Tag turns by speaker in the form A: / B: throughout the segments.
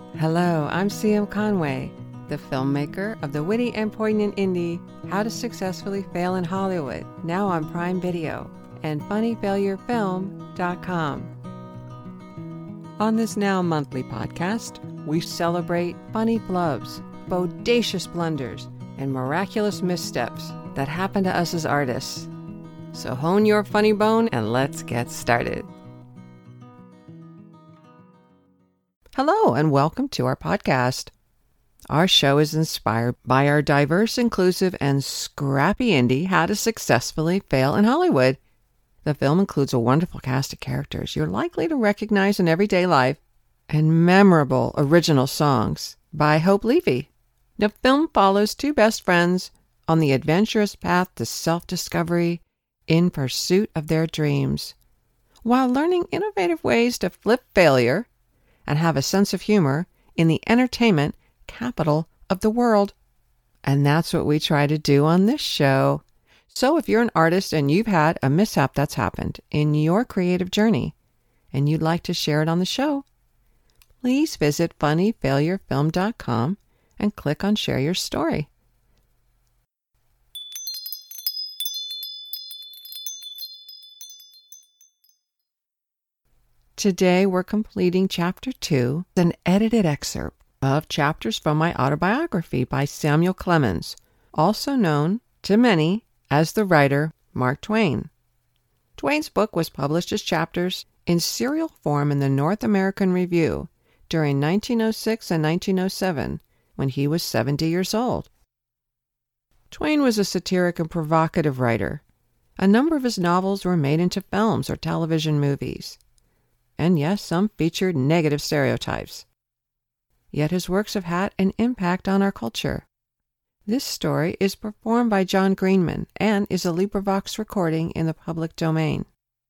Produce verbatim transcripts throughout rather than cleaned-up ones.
A: Hello, I'm C M Conway, the filmmaker of the witty and poignant indie How to Successfully Fail in Hollywood, now on Prime Video, and funny failure film dot com. On this now monthly podcast, we celebrate funny flubs, bodacious blunders, and miraculous missteps that happen to us as artists. So hone your funny bone and let's get started. Hello and welcome to our podcast. Our show is inspired by our diverse, inclusive, and scrappy indie How to Successfully Fail in Hollywood. The film includes a wonderful cast of characters you're likely to recognize in everyday life and memorable original songs by Hope Levy. The film follows two best friends on the adventurous path to self-discovery in pursuit of their dreams, while learning innovative ways to flip failure and have a sense of humor in the entertainment capital of the world. And that's what we try to do on this show. So if you're an artist and you've had a mishap that's happened in your creative journey and you'd like to share it on the show, please visit funny failure film dot com and click on Share Your Story. Today we're completing Chapter two, an edited excerpt of chapters from my autobiography by Samuel Clemens, also known to many as the writer Mark Twain. Twain's book was published as chapters in serial form in the North American Review during nineteen oh six and nineteen oh seven, when he was seventy years old. Twain was a satiric and provocative writer. A number of his novels were made into films or television movies. And yes, some featured negative stereotypes. Yet his works have had an impact on our culture. This story is performed by John Greenman and is a LibriVox recording in the public domain.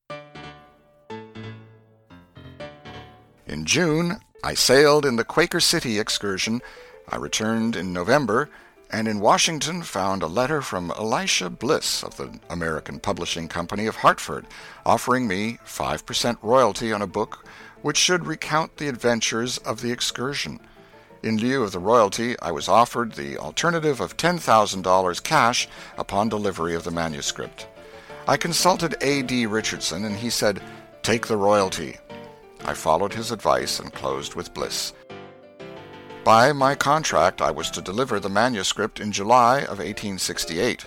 B: In June, I sailed in the Quaker City excursion. I returned in November, and in Washington found a letter from Elisha Bliss of the American Publishing Company of Hartford, offering me five percent royalty on a book which should recount the adventures of the excursion. In lieu of the royalty, I was offered the alternative of ten thousand dollars cash upon delivery of the manuscript. I consulted A D Richardson, and he said, "Take the royalty." I followed his advice and closed with Bliss. By my contract, I was to deliver the manuscript in July of eighteen sixty-eight.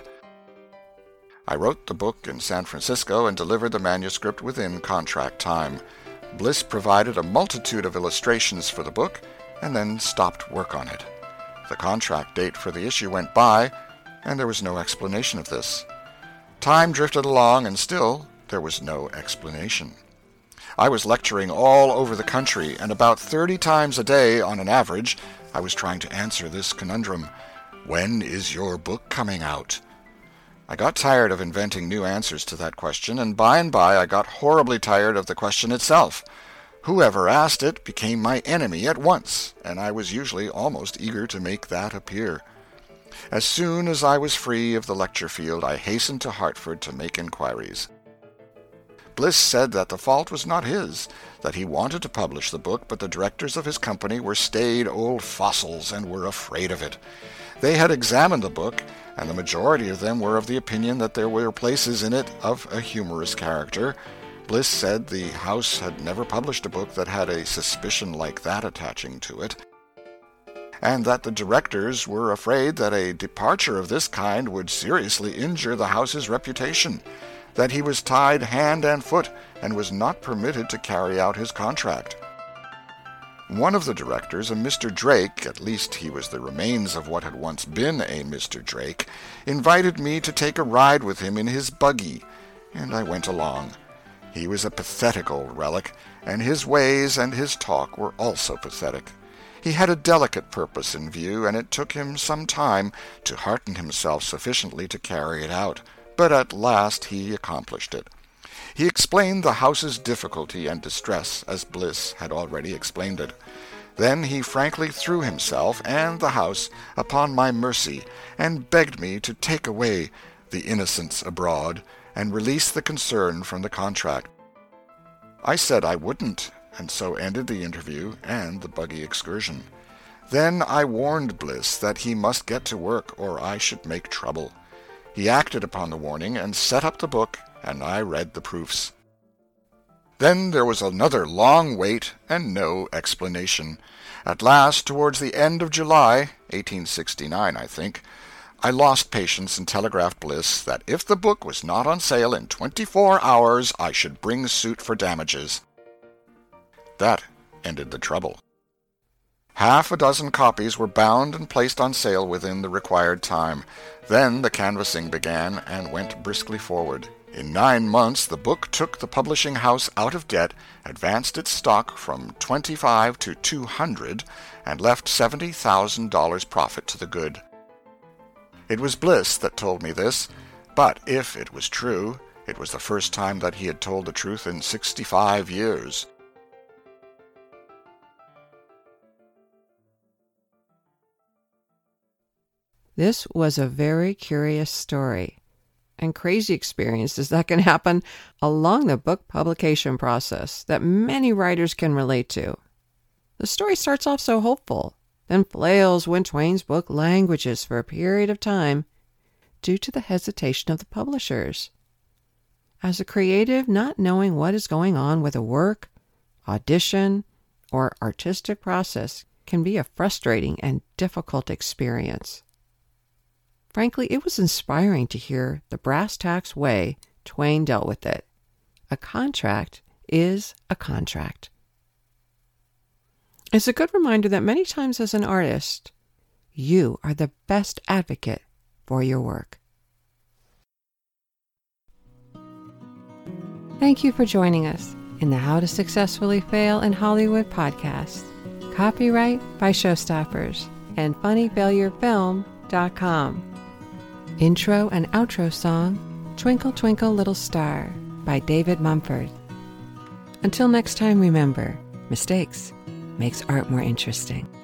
B: I wrote the book in San Francisco and delivered the manuscript within contract time. Bliss provided a multitude of illustrations for the book and then stopped work on it. The contract date for the issue went by, and there was no explanation of this. Time drifted along, and still there was no explanation. I was lecturing all over the country, and about thirty times a day on an average, I was trying to answer this conundrum: when is your book coming out? I got tired of inventing new answers to that question, and by and by I got horribly tired of the question itself. Whoever asked it became my enemy at once, and I was usually almost eager to make that appear. As soon as I was free of the lecture field, I hastened to Hartford to make inquiries. Bliss said that the fault was not his, that he wanted to publish the book, but the directors of his company were staid old fossils and were afraid of it. They had examined the book, and the majority of them were of the opinion that there were places in it of a humorous character. Bliss said the house had never published a book that had a suspicion like that attaching to it, and that the directors were afraid that a departure of this kind would seriously injure the house's reputation, that he was tied hand and foot and was not permitted to carry out his contract. One of the directors, a Mister Drake, at least he was the remains of what had once been a Mister Drake, invited me to take a ride with him in his buggy, and I went along. He was a pathetic old relic, and his ways and his talk were also pathetic. He had a delicate purpose in view, and it took him some time to hearten himself sufficiently to carry it out. But at last he accomplished it. He explained the house's difficulty and distress as Bliss had already explained it. Then he frankly threw himself and the house upon my mercy, and begged me to take away the Innocents Abroad and release the concern from the contract. I said I wouldn't, and so ended the interview and the buggy excursion. Then I warned Bliss that he must get to work or I should make trouble. He acted upon the warning and set up the book, and I read the proofs. Then there was another long wait and no explanation. At last, towards the end of July, eighteen sixty-nine, I think, I lost patience and telegraphed Bliss that if the book was not on sale in twenty-four hours, I should bring suit for damages. That ended the trouble. Half a dozen copies were bound and placed on sale within the required time. Then the canvassing began and went briskly forward. In nine months the book took the publishing house out of debt, advanced its stock from twenty-five to two hundred, and left seventy thousand dollars profit to the good. It was Bliss that told me this, but if it was true, it was the first time that he had told the truth in sixty-five years.
A: This was a very curious story and crazy experiences that can happen along the book publication process that many writers can relate to. The story starts off so hopeful, then flails when Twain's book languishes for a period of time due to the hesitation of the publishers. As a creative, not knowing what is going on with a work, audition, or artistic process can be a frustrating and difficult experience. Frankly, it was inspiring to hear the brass tacks way Twain dealt with it. A contract is a contract. It's a good reminder that many times as an artist, you are the best advocate for your work. Thank you for joining us in the How to Successfully Fail in Hollywood podcast. Copyright by Showstoppers and funny failure film dot com. Intro and outro song, Twinkle Twinkle Little Star by David Mumford. Until next time, remember, mistakes makes art more interesting.